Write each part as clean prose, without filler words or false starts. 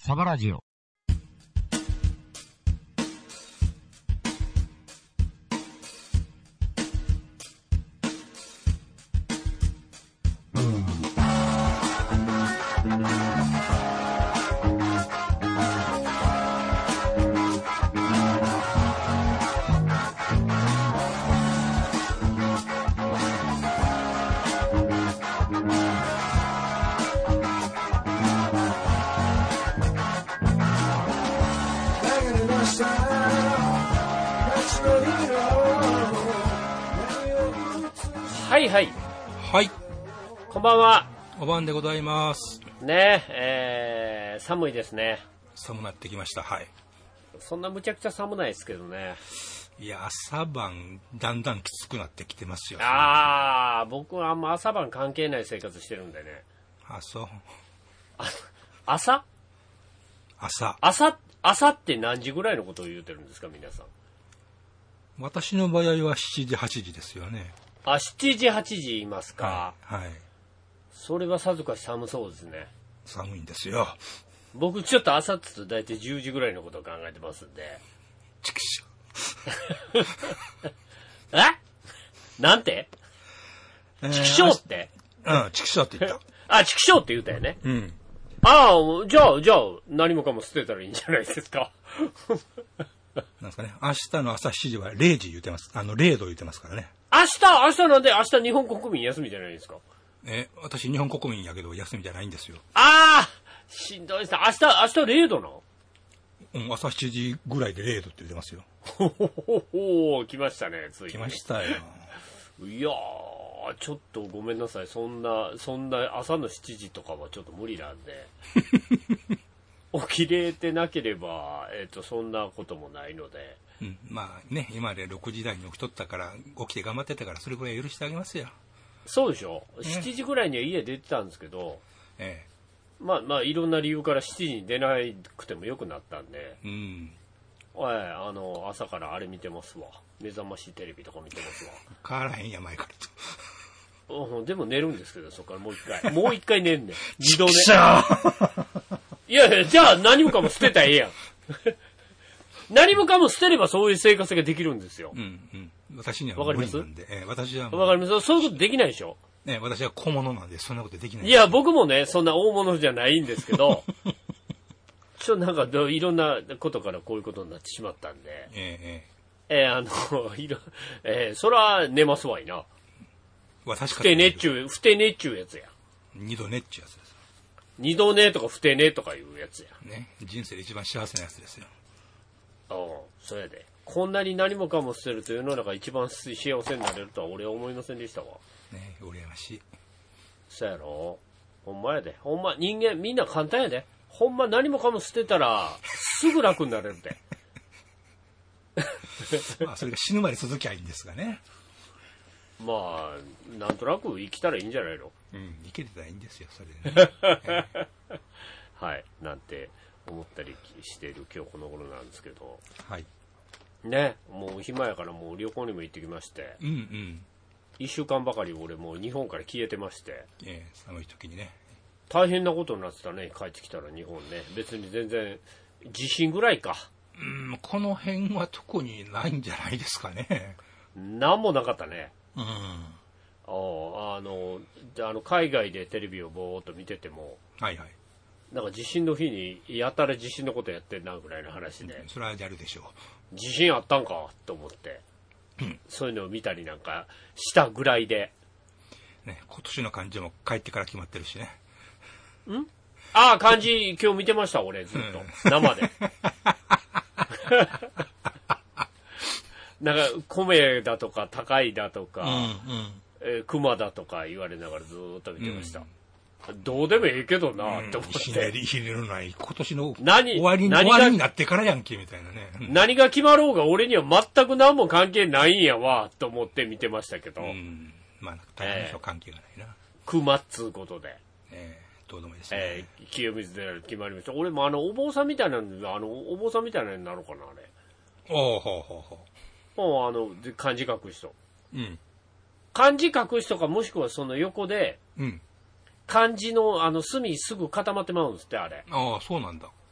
サバラジオ。 はいはい。 はい。 こんばんは。 お晩でございます。 ね寒いですね。 寒なってきました。はい。 そんなむちゃくちゃ寒ないですけどね。 いや、朝晩だんだんきつくなってきてますよ。 僕はあんま朝晩関係ない生活してるんでね。 あ、そう。 朝って何時ぐらいのことを言うてるんですか、皆さん。 私の場合は7時、8時ですよね。 7時、8時言いますか。 はい。はい、 それはさぞかし寒そうですね。 寒いんですよ。 僕ちょっと朝って言うと大体10時ぐらいのことを考えてますんで。 ちくしょ。なんてちくしょうって。 ちくしょうって言った。 ちくしょうって言ったよね。 うん。 じゃあ、何もかも捨てたらいいんじゃないですか。 なんですかね。明日の朝7時は0時言ってます。0度言ってますからね。 明日なんで明日日本国民休みじゃないですか。 私日本国民やけど休みじゃないんですよ。 しんどいですね。明日0度の？ 朝7時ぐらいで0度って言ってますよ。 来ましたね、ついに。 来ましたよ。 いやー、ちょっとごめんなさい。そんな朝の7時とかはちょっと無理なんで。起きれてなければ、そんなこともないので。 まあね、今まで6時台に起きとったから、起きて頑張ってたから、それぐらい許してあげますよ。 そうでしょ。7時ぐらいには家出てたんですけど、まあ、いろんな理由から7時に出なくてもよくなったんで、朝からあれ見てますわ。目覚ましテレビとか見てますわ。 変わらへんや、前からと。でも寝るんですけど、そこからもう一回寝んねん。二度寝。いや、じゃあ何もかも捨てたらええやん。何もかも捨てればそういう生活ができるんですよ。 私には無理なんで。私はわかります。そういうことできないでしょ。 私は小物なんでそんなことできない。 いや、僕もね、そんな大物じゃないんですけど、なんかいろんなことからこういうことになってしまったんで、そら寝ますわいな。ふて寝っちゅうやつや。 二度寝っちゅうやつです。 二度寝とかふて寝とかいうやつや。 ね、人生で一番幸せなやつですよ。 それで。こんなに何もかも捨てると世の中一番幸せになれるとは俺は思いませんでしたわ。 ね、羨ましい。 そうやろ。ほんまやで。ほんま、人間みんな簡単やで。ほんま何もかも捨てたら、すぐ楽になれるで。 まあ、それが死ぬまで続きゃいいんですがね。 まあ、なんとなく生きたらいいんじゃないの？ 生きてたらいいんですよ、それでね。 はい、なんて思ったりしている今日この頃なんですけど。 はい。 ね、もう暇やからもう旅行にも行ってきまして。1週間ばかり俺もう日本から消えてまして。 寒い時にね。 大変なことになってたね、帰ってきたら日本ね。別に全然、地震ぐらいか。 この辺は特にないんじゃないですかね。 なんもなかったね。海外でテレビをぼーっと見てても、なんか地震の日にやたら地震のことやってんなぐらいの話で、 それはやるでしょう。地震あったんかと思って、そういうのを見たりなんかしたぐらいで、 ね、今年の漢字も帰ってから決まってるしね。 漢字今日見てました俺ずっと生で。なんか米だとか高いだとか、熊だとか言われながらずーっと見てました。どうでもいいけどなって思って。 ひねるない。今年の終わりになってからやんけみたいなね。 何が決まろうが俺には全く何も関係ないんやわと思って見てましたけど。 まあ大変でしょ、関係がないな。 熊っつうことで。 どうでもいいですね。 清水で決まりました。俺もお坊さんみたいなのになるかなあれ。漢字書く人。漢字書く人かもしくはその横で、漢字の墨すぐ固まってまうんですって、あれ。 そうなんだ。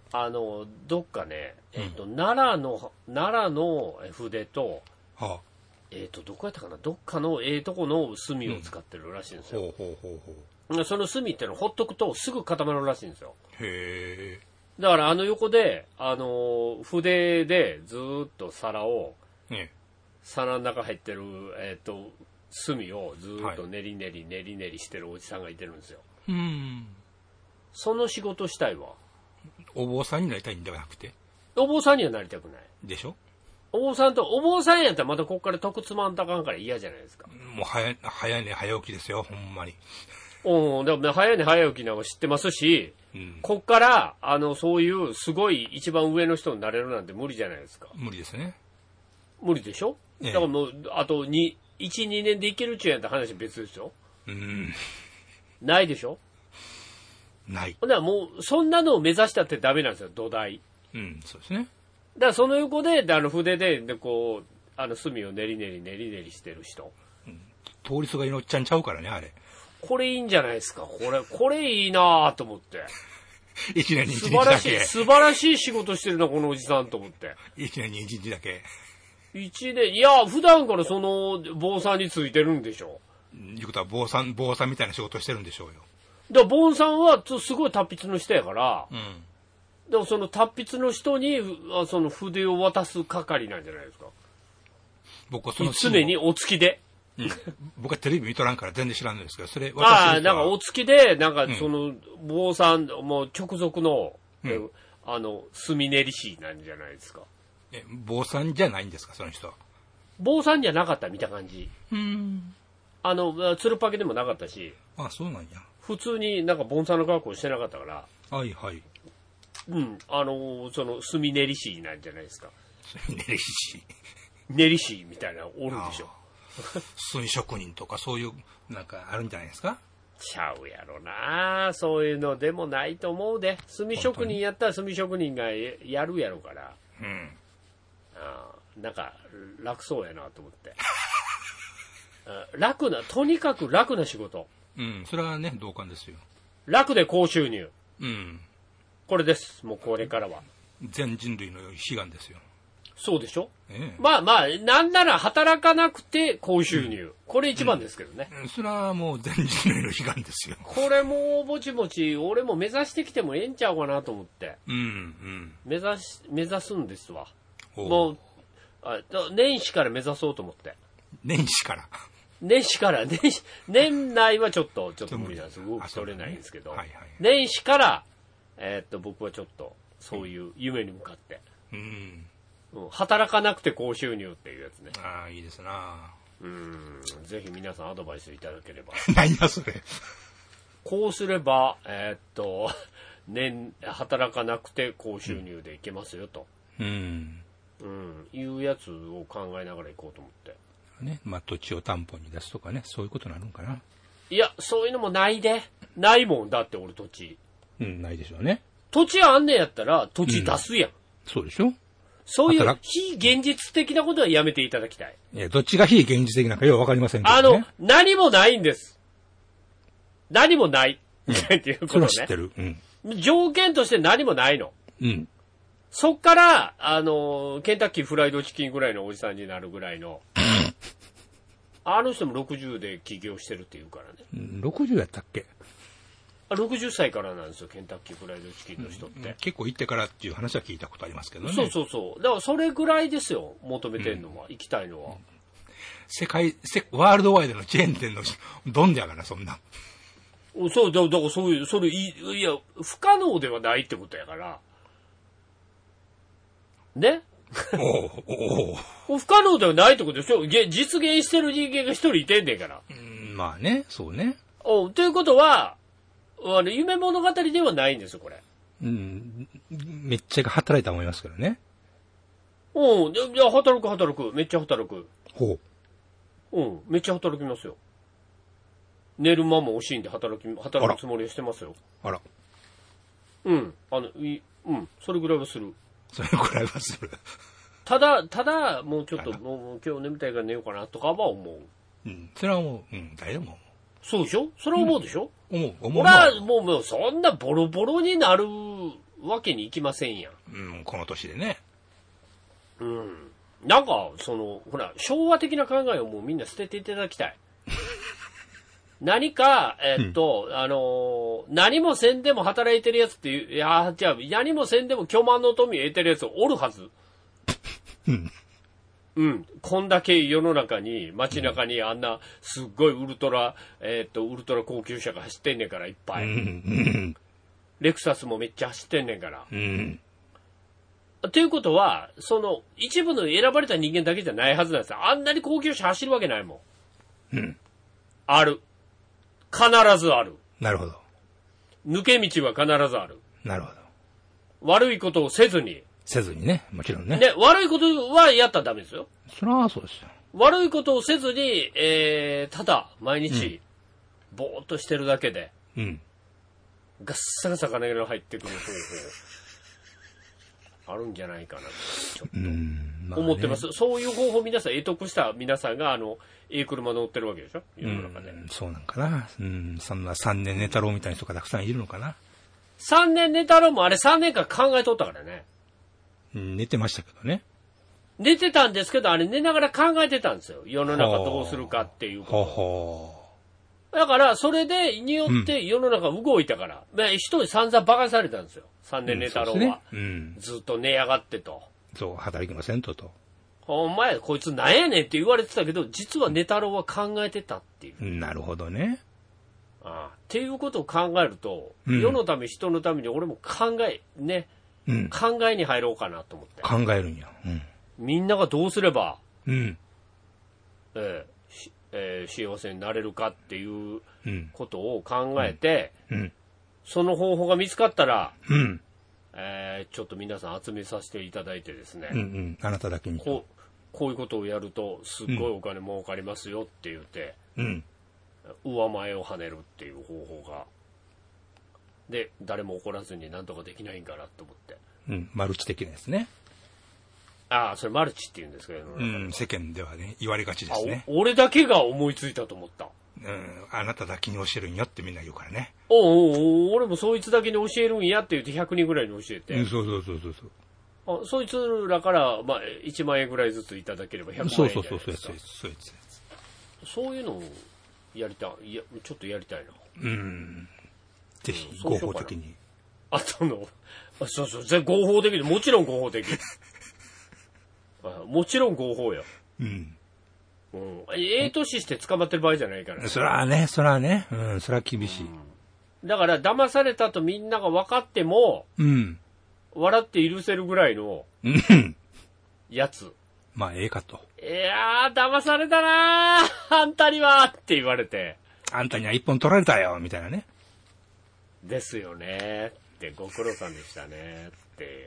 どっかね、奈良の筆と、 はあ、 どこやったかな、どっかのとこの墨を使ってるらしいんですよ。 ほう。 その墨ってのをほっとくとすぐ固まるらしいんですよ。 へえ。 だから横で、筆でずーっと皿の中入ってる、墨をずーっと練り練りしてるおじさんがいてるんですよ。その仕事したいわ。 お坊さんになりたいんではなくて。 お坊さんにはなりたくない。 でしょ？ お坊さんやったらまたここから得つまんたかんから嫌じゃないですか。 もう早寝早起きですよ、ほんまに。 でも早寝早起きなんか知ってますし、こっから、そういうすごい一番上の人になれるなんて無理じゃないですか。 無理ですね。 無理でしょ？だからもう、あと1、2年でいけるっちゅうやったら話別ですよ。ないでしょ？ ない。 ほんならもう、そんなのを目指したってダメなんですよ、土台。 そうですね。 だからその横で、筆で、こう、墨を練り練りしてる人。 通りすがりのおっちゃんちゃうからね、あれ。 これいいんじゃないですか。これいいなぁと思って。 一年に一日だけ。 素晴らしい仕事してるな、このおじさんと思って。 一年に一日だけ。 いや、普段からその、坊さんについてるんでしょ。 いうことは坊さんみたいな仕事してるんでしょうよ。 だから坊さんは、すごい達筆の人やから、でもその達筆の人に、その筆を渡す係なんじゃないですか。 僕はその常にお付きで。 僕はテレビ見とらんから全然知らんのですけど、それなんかお付きで、なんかその、坊さん、もう直属の、墨練り師なんじゃないですか。 坊さんじゃないんですか、その人は。 坊さんじゃなかった、見た感じ。つるっぱげでもなかったし。 あ、そうなんや。 普通になんか盆栽の格好してなかったから。 はいはい。 その墨練り師なんじゃないですか。 墨練り師。 練り師みたいなのおるんでしょ。 墨職人とかそういう、なんかあるんじゃないですか？ ちゃうやろな。そういうのでもないと思うで。墨職人やったら墨職人がやるやろから。なんか楽そうやなと思って。とにかく楽な仕事。 それはね、同感ですよ。 楽で高収入。これです。もうこれからは。 全人類の悲願ですよ。 そうでしょ？まあ、なんなら働かなくて高収入。これ一番ですけどね。 それはもう全人類の悲願ですよ。 これもぼちぼち、俺も目指してきてもええんちゃうかなと思って。目指すんですわ。もう、年始から目指そうと思って。 年始から年内はちょっと無理なんです。動き取れないんですけど。年始から、僕はちょっと、そういう夢に向かって。働かなくて高収入っていうやつね。 いいですな。 ぜひ皆さんアドバイスいただければ。 何やそれ。 こうすれば、働かなくて高収入でいけますよと。いうやつを考えながら行こうと思って。 土地を担保に出すとかね、そういうことになるんかな。 いや、そういうのもないで。ないもんだって俺土地。 ないでしょうね。 土地あんねんやったら土地出すやん。 そうでしょ。 そういう非現実的なことはやめていただきたい。 どっちが非現実的なのかよくわかりませんけどね。 何もないんです。何もない。っていうことね。 それは知ってる。 条件として何もないの。そっから、ケンタッキーフライドチキンぐらいのおじさんになるぐらいの。あの人も60で起業してるって言うからね。 60やったっけ ？60歳からなんですよ、ケンタッキーフライドチキンの人って。 結構行ってからっていう話は聞いたことありますけどね。 そう。だからそれぐらいですよ、求めてんのは、行きたいのは。 ワールドワイドのチェーン店のドンじゃから、そんな。 そう、だからそういう、いや、不可能ではないってことやから。ね？不可能ではないってことでしょ？実現してる人間が一人いてんねんから。 まあね、そうね。 ということは、夢物語ではないんですよ、これ。 めっちゃ働いたと思いますけどね。 いや、働く。めっちゃ働く。めっちゃ働きますよ。寝る間も惜しいんで働くつもりにしてますよ。 あら。 それぐらいはする。ただ、もうちょっと、もう今日眠たいから寝ようかなとかは思う。 それはもう、誰でも。 そうでしょ？それは思うでしょ？ 思う。 俺はもうそんなボロボロになるわけにいきませんやん。 うん、この年でね。 うん。なんか、ほら、昭和的な考えをもうみんな捨てていただきたい。何か、何もせんでも働いてるやつっていう、いや、じゃあ、何もせんでも巨万の富を得てるやつおるはず。 うん。 うん。こんだけ世の中に、街中にあんな、すっごいウルトラ高級車が走ってんねんから、いっぱい。 うん。 レクサスもめっちゃ走ってんねんから。 うん。 ということは、一部の選ばれた人間だけじゃないはずなんですよ。あんなに高級車走るわけないもん。 うん。 ある。必ずある。 なるほど。 抜け道は必ずある。 なるほど。 悪いことをせずに。 せずにね、もちろんね。 ね、悪いことはやったらダメですよ。 それはそうですよ。 悪いことをせずに、ただ、毎日、ぼーっとしてるだけで、 うん。 ガッサガサ金が入ってくる方法、あるんじゃないかなと、ちょっと、思ってます。そういう方法皆さん、得得した皆さんが、いい車乗ってるわけでしょ世の中で。 そうなんかな。そんな3年寝太郎みたいな人がたくさんいるのかな。 3年寝太郎もあれ3年間考えとったからね。 寝てましたけどね。 寝てたんですけど、あれ寝ながら考えてたんですよ。世の中どうするかっていうことを。だから、それで、によって世の中動いたから。人に散々馬鹿にされたんですよ。3年寝太郎は。ずっと寝やがってと。 そう、働きませんと。 お前、こいつなんやねんって言われてたけど、実は寝太郎は考えてたっていう。 なるほどね。 っていうことを考えると、世のため人のために俺も考えに入ろうかなと思って。 考えるんや。 みんながどうすれば、幸せになれるかっていうことを考えて、その方法が見つかったら、ちょっと皆さん集めさせていただいてですね、 あなただけにこういうことをやるとすっごいお金儲かりますよって言って、上前を跳ねるっていう方法がで誰も怒らずになんとかできないんかなと思って、 マルチ的なですね。 それマルチって言うんですけど、 世間ではね言われがちですね。 俺だけが思いついたと思った。 あなただけに教えるんやってみんな言うからね。 俺もそいつだけに教えるんやって言って100人ぐらいに教えて。 そう。 そいつらから、1万円ぐらいずついただければ100万円じゃないですか。そういうのをやりたい。いや、ちょっとやりたいな。 ぜひ、合法的に。 そう、合法的に、もちろん合法的。もちろん合法よ。年して捕まってる場合じゃないからね。 そらね。そら厳しい。 だから、騙されたとみんなが分かっても、笑って許せるぐらいの、やつ。 ええかと。 いやー、騙されたなー、あんたにはって言われて。 あんたには一本取られたよ、みたいなね。 ですよねって、ご苦労さんでしたねって。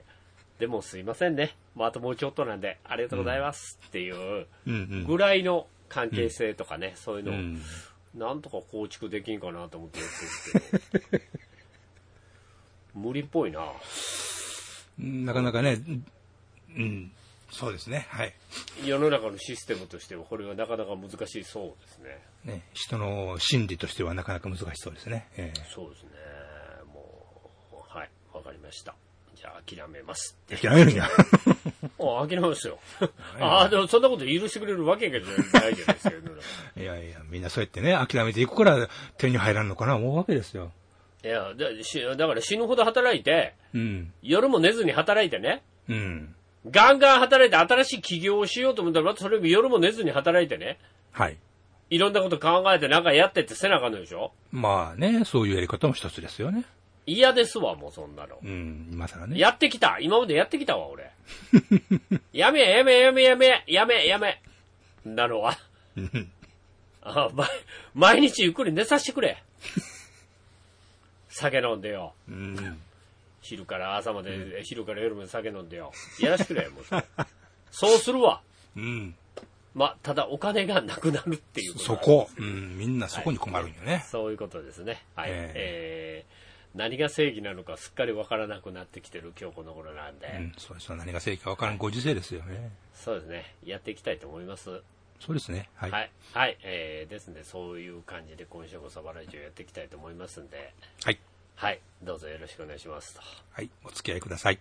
でもすいませんね。あともうちょっとなんで、ありがとうございますっていうぐらいの関係性とかね、そういうのを、なんとか構築できんかなと思ってやってるんですけど。無理っぽいな。 なかなかね、そうですね。はい。 世の中のシステムとしてはこれはなかなか難しいそうですね。 人の心理としてはなかなか難しそうですね。 そうですね。もう、はい、わかりました。じゃあ諦めます。 諦めるんや。 諦めますよ。でもそんなこと許してくれるわけじゃないじゃないですか。 いや、みんなそうやってね、諦めていくから手に入らんのかな思うわけですよ。 いや、だから死ぬほど働いて、夜も寝ずに働いてね、ガンガン働いて新しい起業をしようと思ったら、またそれも夜も寝ずに働いてね、いろんなこと考えてなんかやってってせなあかんのでしょ。 そういうやり方も一つですよね。 嫌ですわ、もうそんなの。 今更ね。 やってきた。今までやってきたわ、俺。やめ。なのは。毎日ゆっくり寝させてくれ。酒飲んでよ。昼から朝まで、昼から夜まで酒飲んでよ。やらしてくれ、もうそうするわ。ただお金がなくなるっていうこと。 そこ。みんなそこに困るんよね。 そういうことですね。はい。何が正義なのかすっかり分からなくなってきてる今日この頃なんで。 そうです。何が正義か分からんご時世ですよね。 そうですね。やっていきたいと思います。 そうですね。はい。 はい。ですね。そういう感じで今週こそバラジオやっていきたいと思いますんで。 はい。 はい、どうぞよろしくお願いしますと。 はい、お付き合いください。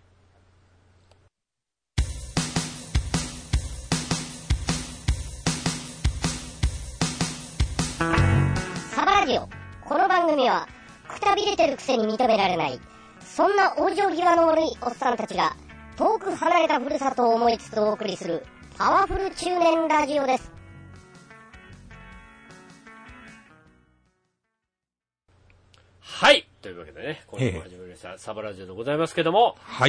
サバラジオ。この番組はくたびれてるくせに認められない、そんな往生際の悪いおっさんたちが遠く離れたふるさとを思いつつお送りするパワフル中年ラジオです。 はい、というわけでね、今週も始まりましたサバラジオでございますけども、 はい。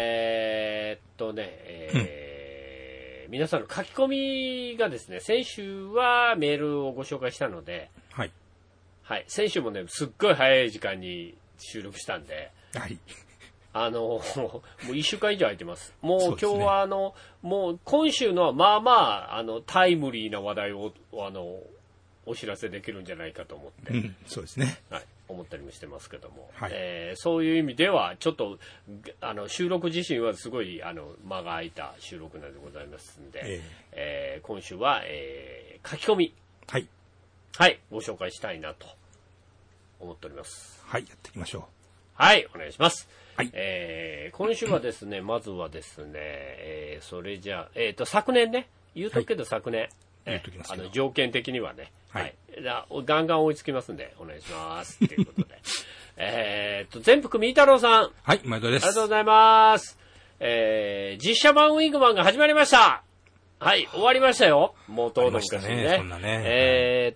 皆さんの書き込みがですね、先週はメールをご紹介したので、 はい。 はい、先週もね、すっごい早い時間に収録したんで、 はい。 もう1週間以上空いてます。もうそうですね今日はもう今週のはまあまあ、タイムリーな話題を、お知らせできるんじゃないかと思って、 うん、そうですね。 はい、思ったりもしてますけども、 はいそういう意味では、ちょっと、収録自身はすごい、間が空いた収録なんでございますんで、今週は、書き込み、 はい。 はい、ご紹介したいなと思っております。 はい、やっていきましょう。 はい、お願いします。 はい。 今週はですね、まずはですね、それじゃあ、昨年ね、言うとくけど昨年、 言うときますけど条件的にはね、 はいはい。ガンガン追いつきますんで、お願いします。ということで。全福みーたろうさん。 はい、毎度です。 ありがとうございます。実写版ウィングマンが始まりました。はい、終わりましたよ。もうとうとう昔にね。 そんなね。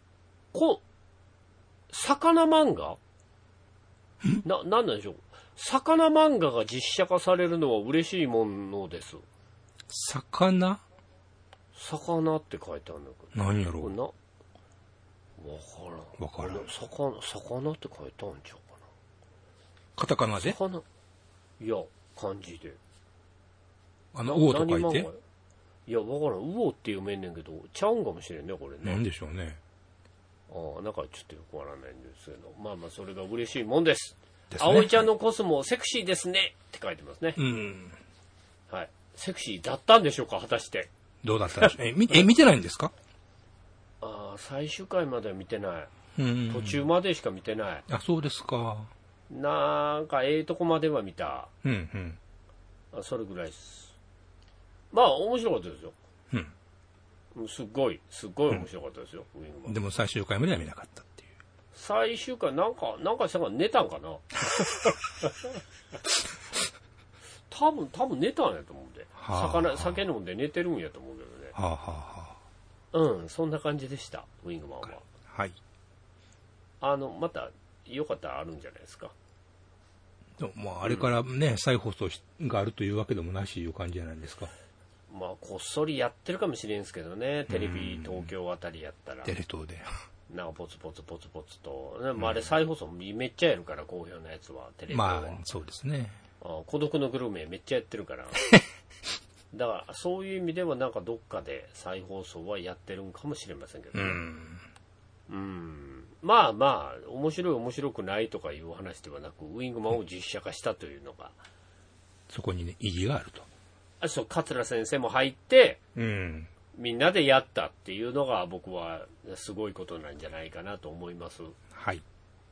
魚漫画なんなんでしょう。魚漫画が実写化されるのは嬉しいものです。 魚って書いてあるんだけど。 何やろう。 わからん。魚って書いてあるんちゃうかな。 カタカナで魚。いや、漢字で。 魚と書いて。 いや、わからん。魚って読めんねんけど、ちゃうんかもしれんね、これね。 なんでしょうね。 なんかちょっとよくわからないんですけど、まあまあ、それが嬉しいもんです。 ですね。 葵ちゃんのコスモ、セクシーですねって書いてますね。 うん。 はい。セクシーだったんでしょうか、果たして。 どうだったんでしょう。見てないんですか？ 最終回までは見てない。 途中までしか見てない。 あ、そうですか。 なんか、とこまでは見た。 うんうん。 それぐらいです。まあ、面白かったですよ。 うん。 すっごい面白かったですよ、ウィングマン。 でも最終回までは見なかったっていう。 最終回、なんかしたから寝たんかな多分寝たんやと思うんで。酒飲んで寝てるんやと思うけどね。そんな感じでした、ウィングマンは。 はい。 また、よかったらあるんじゃないですか。 でもまあ、あれからね、再放送があるというわけでもなしいう感じじゃないですか。 まあ、こっそりやってるかもしれんすけどね、テレビ東京あたりやったら。 テレ東で。 なんかポツポツと。まあ、あれ再放送めっちゃやるから、好評なやつは、テレビは。 まあ、そうですね。 孤独のグルメめっちゃやってるから。だから、そういう意味ではなんかどっかで再放送はやってるんかもしれませんけどね。まあまあ、面白くないとかいう話ではなく、ウィングマンを実写化したというのが。 そこにね、意義があると。 そう、桂先生も入って、 うん。 みんなでやったっていうのが僕はすごいことなんじゃないかなと思います。 はい。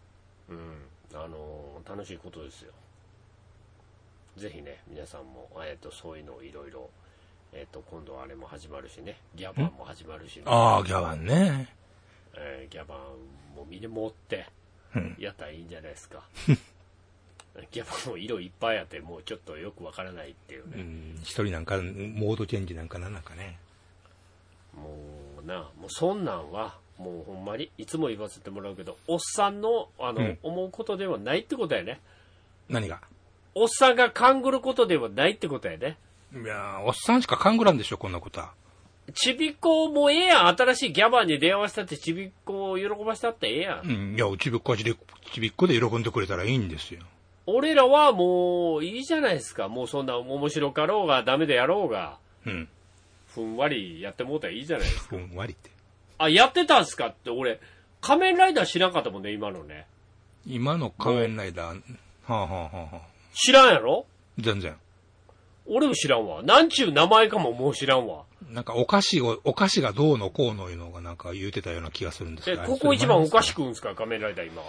楽しいことですよ。ぜひね、皆さんも、そういうのをいろいろ、今度あれも始まるしね、ギャバンも始まるしね。 ああ、ギャバンね。 ギャバンも見て持って、やったらいいんじゃないですか。ギャバンも色いっぱいあって、もうちょっとよくわからないっていうね。 一人なんか、モードチェンジなんかなんかね。 もうそんなんは、もうほんまに、いつも言わせてもらうけど、おっさんの、思うことではないってことやね。 何が？ おっさんが勘ぐることではないってことやね。 いやおっさんしか勘ぐらんでしょ、こんなことは。 ちびっこもええやん。新しいギャバンに電話したってちびっこを喜ばしたってええやん。 いや、ちびっこで喜んでくれたらいいんですよ。 俺らはもういいじゃないですか。もうそんな面白かろうがダメでやろうが。ふんわりやってもうたらいいじゃないですか。 ふんわりって。 やってたんすかって俺、仮面ライダー知らんかったもんね、今のね。 今の仮面ライダー、 知らんやろ？ 全然。 俺も知らんわ。なんちゅう名前かももう知らんわ。 なんかお菓子がどうのこうのいうのがなんか言うてたような気がするんですけど。 ここ一番お菓子食うんすか、仮面ライダー今は。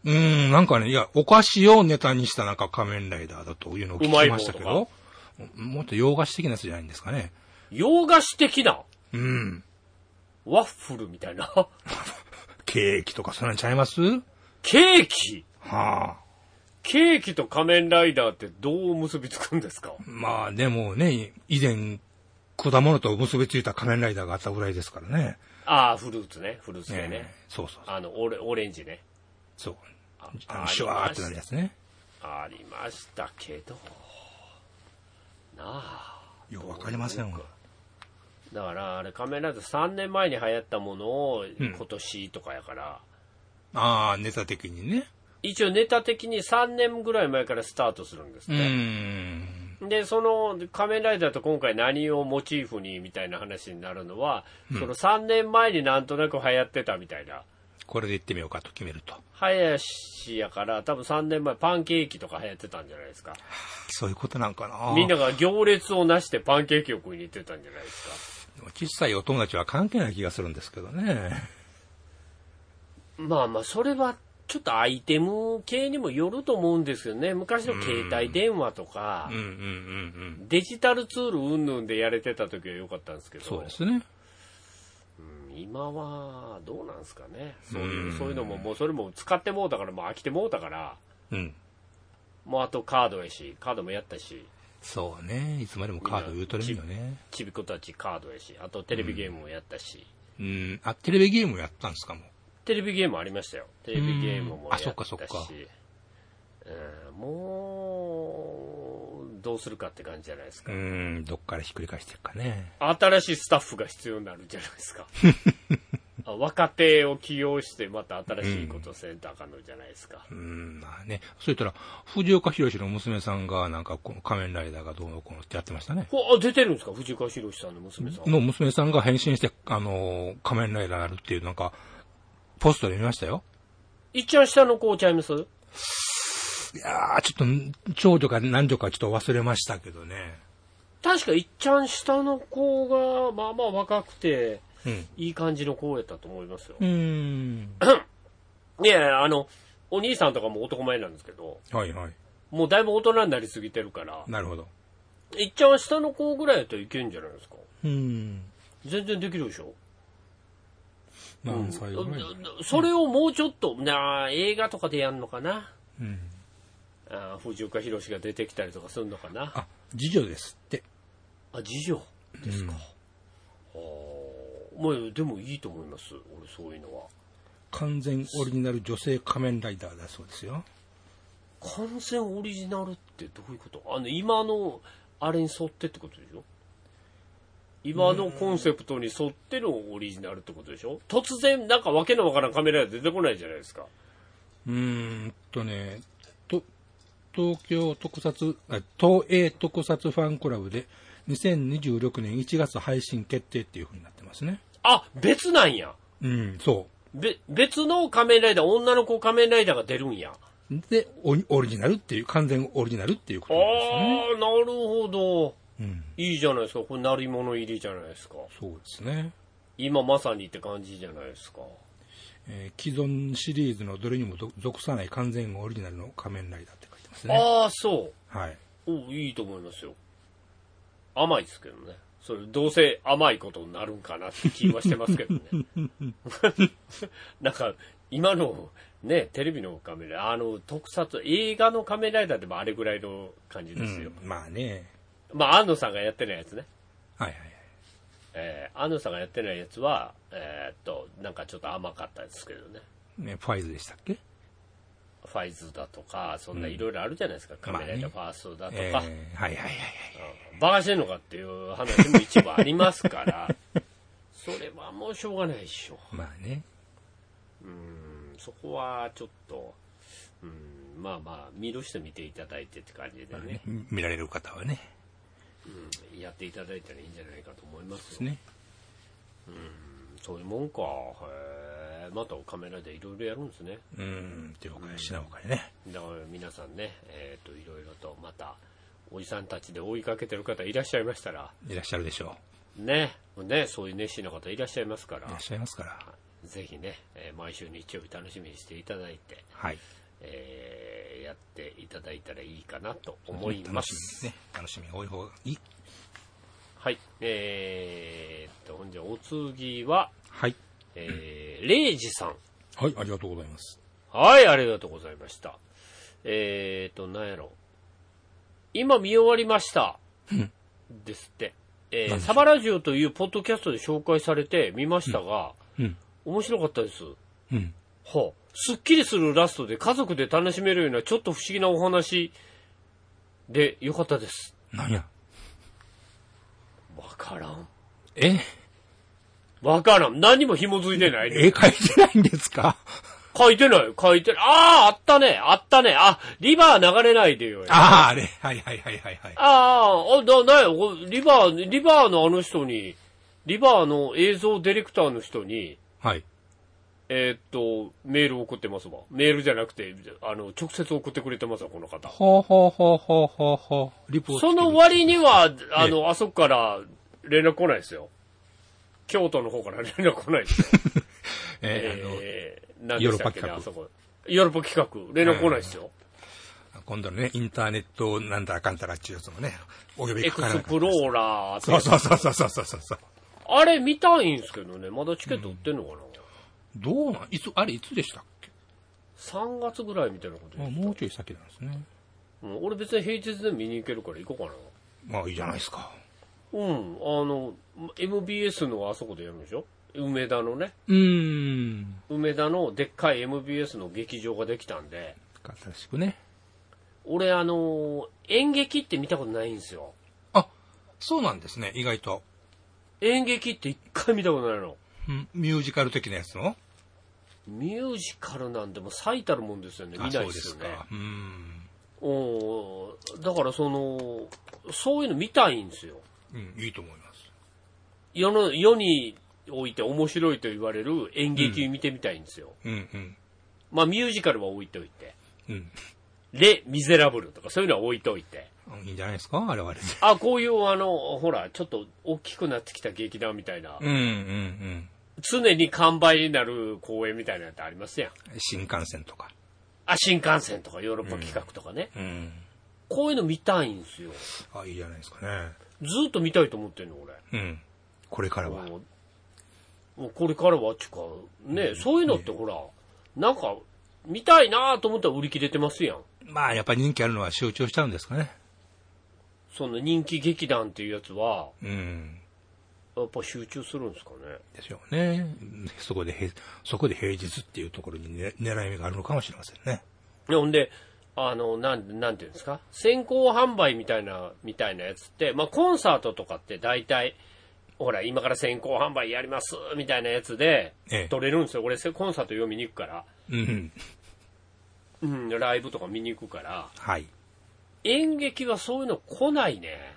なんかね、いや、お菓子をネタにしたなんか仮面ライダーだというのを聞きましたけど、もっと洋菓子的なやつじゃないんですかね。 洋菓子的なワッフルみたいなケーキとかそんなんちゃいます？ ケーキ？ はあ。 ケーキと仮面ライダーってどう結びつくんですか？ まあでもね、以前、果物と結びついた仮面ライダーがあったぐらいですからね。 ああ、フルーツね。フルーツ系ね。 そうそう。 オレンジね。 そう。シュワーってなるやつね。 ありましたけど。なあ。 よくわかりませんわ。 だから、あれ仮面ライダー3年前に流行ったものを今年とかやから。 ああ、ネタ的にね。 一応ネタ的に3年ぐらい前からスタートするんですね。で、その仮面ライダーと今回何をモチーフにみたいな話になるのは、その3年前になんとなく流行ってたみたいな。 これでいってみようかと決めると。 林やから多分3年前パンケーキとか流行ってたんじゃないですか。 そういうことなんかな。 みんなが行列をなしてパンケーキを食いに行ってたんじゃないですか。 小さいお友達は関係ない気がするんですけどね。 まあまあ、それはちょっとアイテム系にもよると思うんですけどね。昔の携帯電話とか、デジタルツール云々でやれてた時は良かったんですけど。 そうですね。 今はどうなんですかね。そういうのももうそれも使ってもうたからもう飽きてもうたから、もうあとカードやし、カードもやったし。 そうね。いつまでもカード言うとるんよね。 ちびこたちカードやし、あとテレビゲームもやったし。 あ、テレビゲームやったんですかもう。 テレビゲームありましたよ。テレビゲームもやったし。 そっかそっか。 もう、どうするかって感じじゃないですか。 どっからひっくり返していくかね。 新しいスタッフが必要になるんじゃないですか。若手を起用してまた新しいことをせんとあかんのじゃないですか。 まあね。そう言ったら、藤岡弘の娘さんがなんかこの仮面ライダーがどうのこうのってやってましたね。 出てるんですか？藤岡弘さんの娘さん。 の娘さんが変身して、仮面ライダーになるっていうなんか、ポストで見ましたよ。 一番下の子ちゃいます？ いやー、ちょっと、長女か何女かちょっと忘れましたけどね。 確かいっちゃん下の子が、まあまあ若くて、いい感じの子やったと思いますよ。いや、お兄さんとかも男前なんですけど、 はいはい。 もうだいぶ大人になりすぎてるから、 なるほど。 いっちゃん下の子ぐらいやったらいけるんじゃないですか。 全然できるでしょ。 何歳ぐらい、 それをもうちょっと、映画とかでやんのかな。藤岡弘が出てきたりとかするのかな。 あ、次女ですって。 あ、次女ですか。まあ、でもいいと思います。俺そういうのは。 完全オリジナル女性仮面ライダーだそうですよ。 完全オリジナルってどういうこと？今のあれに沿ってってことでしょ？今のコンセプトに沿ってのオリジナルってことでしょ？突然なんかわけのわからんカメラが出てこないじゃないですか。 東映特撮ファンクラブで2026年1月配信決定っていう風になってますね。 あ、別なんや。 そう。 別の仮面ライダー、女の子仮面ライダーが出るんや。 で、オリジナルっていう、完全オリジナルっていうことですね。 ああ、なるほど。いいじゃないですか。これ、鳴り物入りじゃないですか。 そうですね。 今まさにって感じじゃないですか。 既存シリーズのどれにも属さない完全オリジナルの仮面ライダーって書いてますね。 ああ、そう。 はい。 いいと思いますよ。甘いですけどね。それ、どうせ甘いことになるんかなって気はしてますけどね。なんか、今の、ね、テレビの仮面ライダー、特撮、映画の仮面ライダーでもあれぐらいの感じですよ。 まあね。 まあ、安野さんがやってないやつね。 はいはいはい。 安野さんがやってないやつは、なんかちょっと甘かったですけどね。 ファイズでしたっけ？ ファイズだとか、そんないろいろあるじゃないですか。仮面ライダーファーストだとか。バカしてんのかっていう話も一部ありますから、それはもうしょうがないでしょ。 まあね。 そこはちょっと、まあまあ、見る人見ていただいてって感じでね。 見られる方はね。 やっていただいたらいいんじゃないかと思いますですね。 そういうもんか。またカメラでいろいろやるんですね。 手を変え品を変えね。 だから皆さんね、いろいろとまた、おじさんたちで追いかけてる方いらっしゃいましたら。 いらっしゃるでしょう。ね、そういう熱心な方いらっしゃいますから。 いらっしゃいますから。 ぜひね、毎週日曜日楽しみにしていただいて、 はい。 やっていただいたらいいかなと思います。 楽しみが多い方がいい。 はい。ほんじゃお次は、 はい。 レイジさん。 はい、ありがとうございます。 はい、ありがとうございました。なんやろ。今見終わりました。ですって。サバラジオというポッドキャストで紹介されて見ましたが、面白かったです。はあ、すっきりするラストで家族で楽しめるようなちょっと不思議なお話でよかったです。 何や？ わからん。わからん。何も紐づいてない。 書いてないんですか？ 書いてない。あったね。あ、リバー流れないでよ。 あれ。はい。 リバーのあの人に、リバーの映像ディレクターの人に、 はい。 メール送ってますわ。メールじゃなくて、直接送ってくれてますわ、この方。 リポート。 その割には、あそこから連絡来ないですよ。京都の方から連絡来ないですよ。何でしたっけね、あそこ。ヨーロッパ企画、連絡来ないですよ。 今度のね、インターネットなんだかんだらっていうやつもね、お呼びかからなかった。 エクスプローラー。 そう。 あれ見たいんですけどね、まだチケット売ってんのかな、 どうなんいつでしたっけ ?3 月ぐらいみたいなこと言ってた。 もうちょい先なんですね。 俺別に平日で見に行けるから行こうかな。まあいいじゃないですか。 MBS のあそこでやるんでしょ？梅田のね。梅田のでっかい MBS の劇場ができたんで。 新しくね。 俺演劇って見たことないんですよ。 あ、そうなんですね、意外と。 演劇って一回見たことないの。 ミュージカル的なやつの？ ミュージカルなんでも最たるもんですよね。見ないですよね。だからそういうの見たいんですよ。 いいと思います。 世において面白いと言われる演劇見てみたいんですよ。まあミュージカルは置いといて。レ・ミゼラブルとかそういうのは置いといて。 いいんじゃないですかあれはあれで。 こういうほら、ちょっと大きくなってきた劇団みたいな。常に完売になる公演みたいなのってありますやん。 新幹線とか。 新幹線とかヨーロッパ企画とかね。こういうの見たいんですよ。 いいじゃないですかね。 ずっと見たいと思ってんの、俺。 これからは。 これからはっていうか、ね、そういうのってほら、なんか、見たいなと思ったら売り切れてますやん。 まあ、やっぱり人気あるのは集中しちゃうんですかね。 その人気劇団っていうやつは、やっぱ集中するんですかね。 でしょうね。そこで平日っていうところに、狙い目があるのかもしれませんね。 ほんで、なんていうんですか、先行販売みたいなやつって、まあコンサートとかって大体、ほら、今から先行販売やります、みたいなやつで、取れるんですよ。俺、コンサート読みに行くから。ライブとか見に行くから。 はい。 演劇はそういうの来ないね。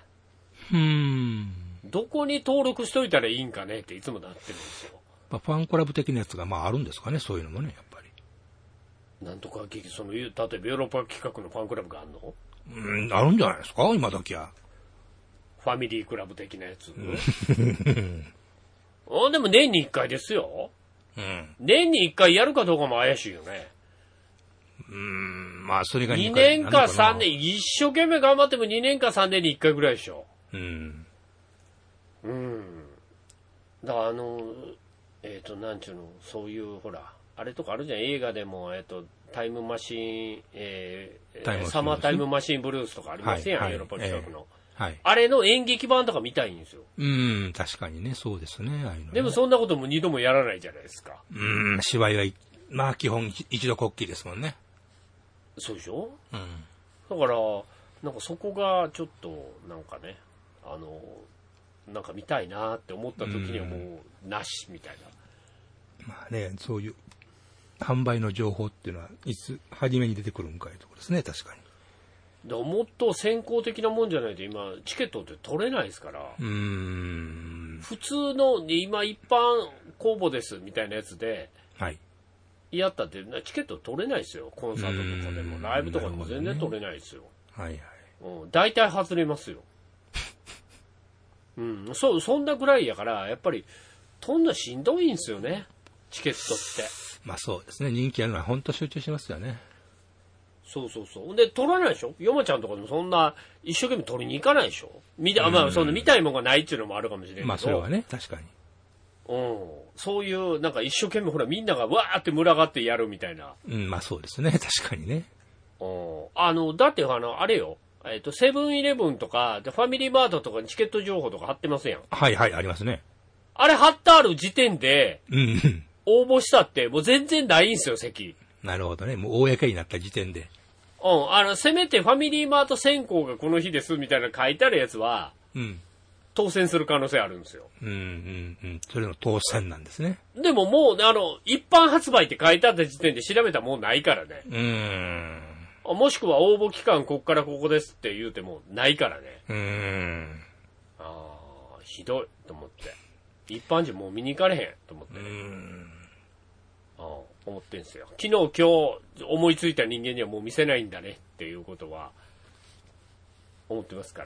どこに登録しといたらいいんかねっていつもなってるんですよ。 ファンクラブ的なやつが、あるんですかね、そういうのもね、やっぱり。 なんとか劇、例えばヨーロッパ企画のファンクラブがあるの？ あるんじゃないですか、今時は。 ファミリークラブ的なやつ。でも年に1回ですよ。年に1回やるかどうかも怪しいよね。 まあそれが 2年か3年、一生懸命頑張っても2年か3年に1回ぐらいでしょ。だからなんちゅうの、そういうほら、あれとかあるじゃん、映画でも、タイムマシーン、サマータイムマシーンブルースとかありますやん、ヨーロッパ企画の。あれの演劇版とか見たいんですよ。 確かにね、そうですね。 でもそんなことも2度もやらないじゃないですか。 芝居は、まあ基本一度こっきりですもんね。 そうでしょ？だから、なんかそこがちょっと、なんかね、なんか見たいなって思った時にはもう、なし、みたいな。 まあね、そういう、販売の情報っていうのは、いつ、初めに出てくるんかいうところですね、確かに。 もっと先行的なもんじゃないと今チケットって取れないですから。普通の今一般公募ですみたいなやつで、やったってチケット取れないですよ。コンサートとかでもライブとかでも全然取れないですよ。大体外れますよ。そんなぐらいやからやっぱり取んのしんどいんですよね。 チケットって。 まあそうですね。人気あるのは本当集中しますよね。 そうそうそう。で、取らないでしょ？ヨマちゃんとかでもそんな一生懸命取りに行かないでしょ？まあ、その見たいものがないっていうのもあるかもしれないけど。 まあそれはね、確かに。 そういう、なんか一生懸命ほらみんながわーって群がってやるみたいな。 まあそうですね。確かにね。 だってあれよ。セブンイレブンとか、ファミリーマートとかにチケット情報とか貼ってますやん。 はいはい、ありますね。あれ貼ってある時点で、応募したってもう全然ないんすよ、席。 なるほどね。もう公になった時点で。 せめてファミリーマート選考がこの日ですみたいな書いてあるやつは、当選する可能性あるんですよ。 それの当選なんですね。 でももう、一般発売って書いてあった時点で調べたらもうないからね。もしくは応募期間こっからここですって言うてもないからね。ひどいと思って。一般人もう見に行かれへんと思って、思ってんすよ。昨日今日思いついた人間にはもう見せないんだねっていうことは思ってますから。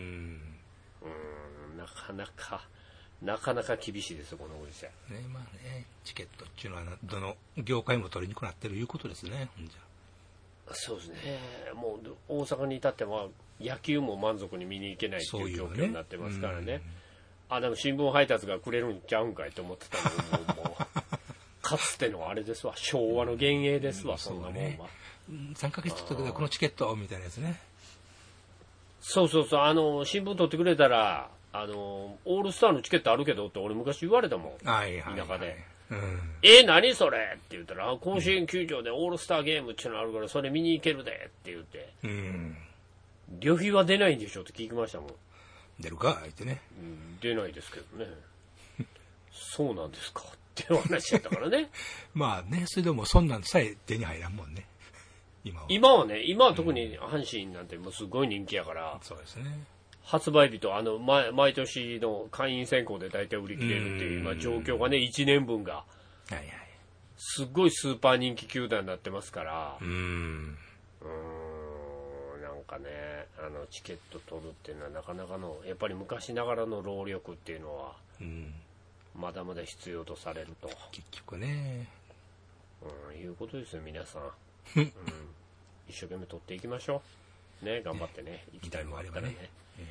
なかなか厳しいですよ、このご時世。 ね、まあね、チケットっていうのはどの業界も取りにくくなってるいうことですね。 そうですね。もう大阪に至っては野球も満足に見に行けないっていう状況になってますからね。でも新聞配達がくれるんちゃうんかいと思ってたのもかつてのあれですわ、昭和の幻影ですわ、そんなもんは。 3ヶ月ちょっとでこのチケットみたいなやつね。 そうそうそう、新聞取ってくれたら、オールスターのチケットあるけどって俺昔言われたもん。田舎で。何それって言ったら、甲子園球場でオールスターゲームっていうのあるからそれ見に行けるでって言って。旅費は出ないんでしょって聞きましたもん。 出るか言ってね。 出ないですけどね。そうなんですかっていう話やったからね。 まあね、それでもそんなんさえ手に入らんもんね。 今はね、今は特に阪神なんてもうすごい人気やから。 そうですね。 発売日と毎年の会員選考で大体売り切れるっていう今状況がね、1年分が。すっごいスーパー人気球団になってますから。なんかね、チケット取るっていうのはなかなかの、やっぱり昔ながらの労力っていうのは、まだまだ必要とされると。 結局ね。 いうことですよ、皆さん。一生懸命取っていきましょう。ね、頑張ってね、行きたいもあればね。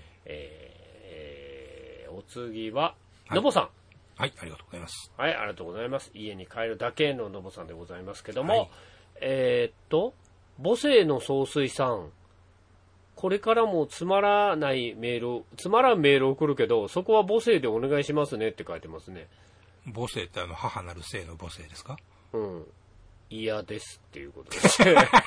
お次は、のぼさん。 はい、ありがとうございます。 はい、ありがとうございます。家に帰るだけののぼさんでございますけども、母性の総帥さん。これからもつまらんメール送るけど、そこは母性でお願いしますねって書いてますね。 母性って母なる性の母性ですか？ 嫌ですっていうことです。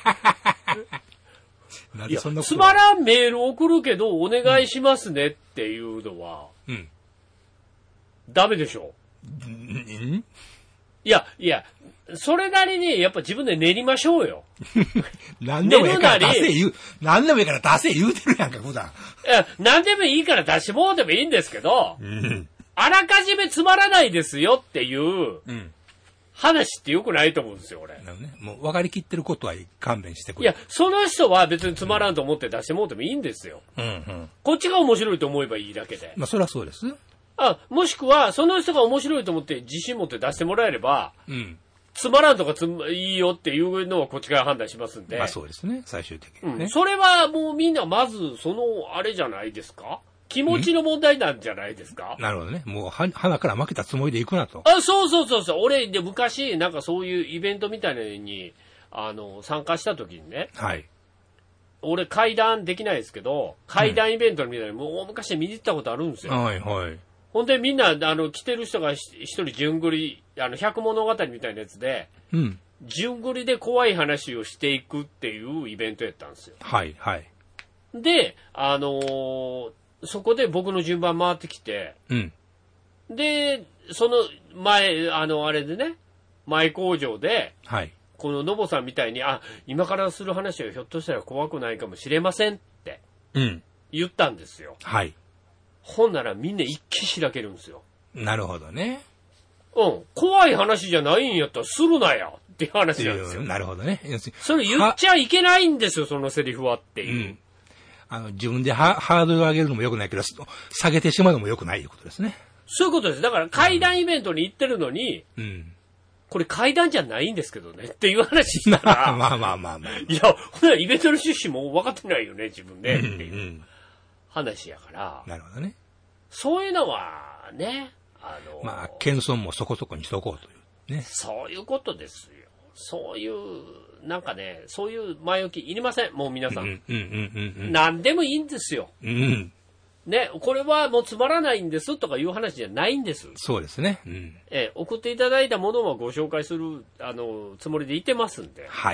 なんでそんなつまらんメール送るけどお願いしますねっていうのは、ダメでしょ。いや、それなりにやっぱ自分で練りましょうよ。 何でもいいから出せ言うてるやんか、普段。 何でもいいから出しもうでもいいんですけど、あらかじめつまらないですよっていう、話って良くないと思うんですよ、俺。 もう分かりきってることは勘弁してくれ。 いや、その人は別につまらんと思って出してもうてもいいんですよ。こっちが面白いと思えばいいだけで。 まあ、それはそうです。 もしくは、その人が面白いと思って自信持って出してもらえれば、つまらんとかいいよっていうのはこっちから判断しますんで。 まあそうですね、最終的にね。 それはもうみんなまず、あれじゃないですか？気持ちの問題なんじゃないですか？ なるほどね。もう、鼻から負けたつもりでいくなと。 そう。俺、昔、なんかそういうイベントみたいなのに、参加した時にね。俺、会談できないですけど、会談イベントみたいなのもう昔見に行ったことあるんですよ。ほんでみんな、来てる人が一人順繰り、百物語みたいなやつで、順繰りで怖い話をしていくっていうイベントやったんですよ。で、そこで僕の順番回ってきて、で、その前、あれでね、前工場で、こののぼさんみたいに、今からする話はひょっとしたら怖くないかもしれませんって、言ったんですよ。ほんならみんな一気しらけるんですよ。 なるほどね。 怖い話じゃないんやったらするなやっていう話なんですよ。 なるほどね。 それ言っちゃいけないんですよ、そのセリフはっていう。 自分でハードルを上げるのも良くないけど、下げてしまうのも良くないということですね。 そういうことです。だから会談イベントに行ってるのに、 これ階段じゃないんですけどねっていう話したら、 まあ。 いや、ほなイベントの趣旨も分かってないよね、自分で、っていう話やから。 なるほどね。 そういうのはね、 まあ、謙遜もそこそこにしとこうというね。 そういうことですよ。そういう、なんかね、そういう前置きいりません、もう皆さん。何でもいいんですよ。ね、これはもうつまらないんですとかいう話じゃないんです。 そうですね。 送っていただいたものはご紹介する、つもりでいてますんで。 はい。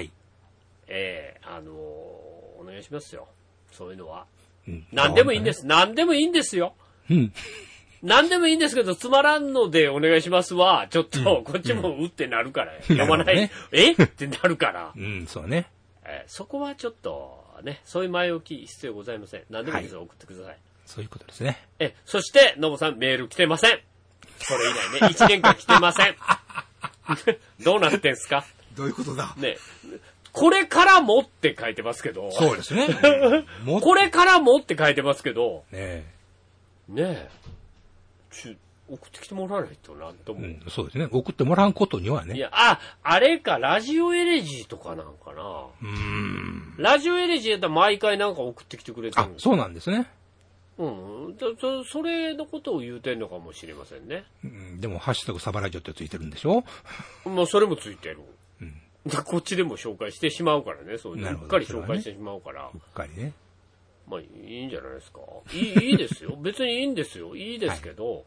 お願いしますよ。そういうのは。何でもいいんです。何でもいいんですよ。何でもいいんですけど、つまらんのでお願いしますは、ちょっと、こっちもうってなるから、読まない。ってなるから。 そうね。 そこはちょっと、ね、そういう前置き必要ございません。何でもいいですよ、送ってください。 そういうことですね。 そして、のぼさん、メール来てません。それ以来ね、1年間来てません。どうなってんすか？ どういうことだ？ ね、これからもって書いてますけど。 そうですね。 これからもって書いてますけど。ねえ。送ってきてもらわないとなんとも、 そうですね。送ってもらうことにはね。 いや、あれか、ラジオエレジーとかなんかな。ラジオエレジーやったら毎回なんか送ってきてくれてるんです。 そうなんですね。 それのことを言うてんのかもしれませんね。 でも、ハッシュタグサバラジオってついてるんでしょ？ もうそれもついてる。こっちでも紹介してしまうからね。そういうのうっかり紹介してしまうから。 うっかりね。 まあ、いいんじゃないですか。いいですよ。別にいいんですよ。いいですけど、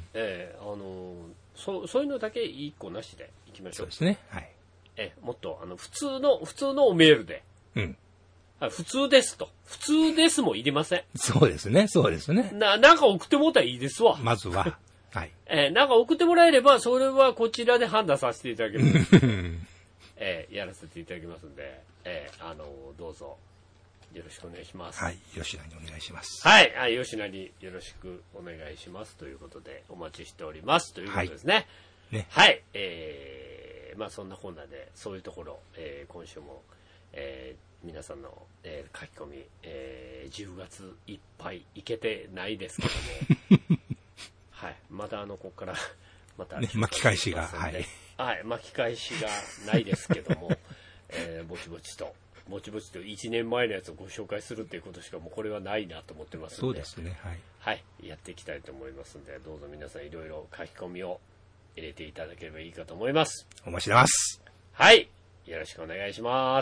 そういうのだけ一個なしでいきましょう。 そうですね。はい。 もっと、普通のおメールで。普通ですと。普通ですもいりません。 そうですね。そうですね。 なんか送ってもらったらいいですわ。 まずは。はい。 なんか送ってもらえれば、それはこちらで判断させていただきます。やらせていただきますんで、どうぞ。よろしくお願いします。 はい。吉田にお願いします。 はい。吉田によろしくお願いします。ということで、お待ちしております。ということですね。はい。まあ、そんな本なんで、そういうところ、今週も、皆さんの、書き込み、10月いっぱいいけてないですけども、はい。またここから、また、 巻き返しが、はい。 巻き返しがないですけども、ぼちぼちと1年前のやつをご紹介するっていうことしかもうこれはないなと思ってますので。 そうですね。 はい。やっていきたいと思いますので、どうぞ皆さんいろいろ書き込みを入れていただければいいかと思います。 お待ちしてます。 はい。よろしくお願いします。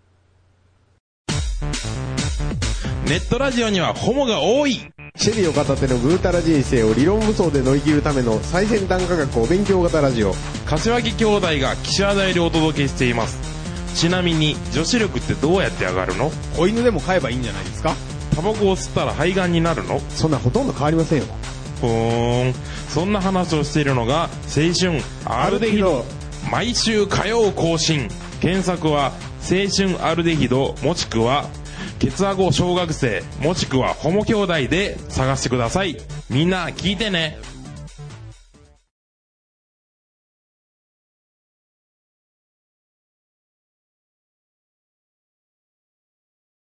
ネットラジオにはホモが多い。 シェリーを片手のぐうたら人生を理論武装で乗り切るための最先端科学お勉強型ラジオ。 柏木兄弟が岸和田よりお届けしています。ちなみに女子力ってどうやって上がるの？ 子犬でも飼えばいいんじゃないですか？ タバコを吸ったら肺がんになるの？ そんなほとんど変わりませんよ。 そんな話をしているのが青春アルデヒド。毎週火曜更新。検索は青春アルデヒドもしくはケツアゴ小学生もしくはホモ兄弟で探してください。みんな聞いてね。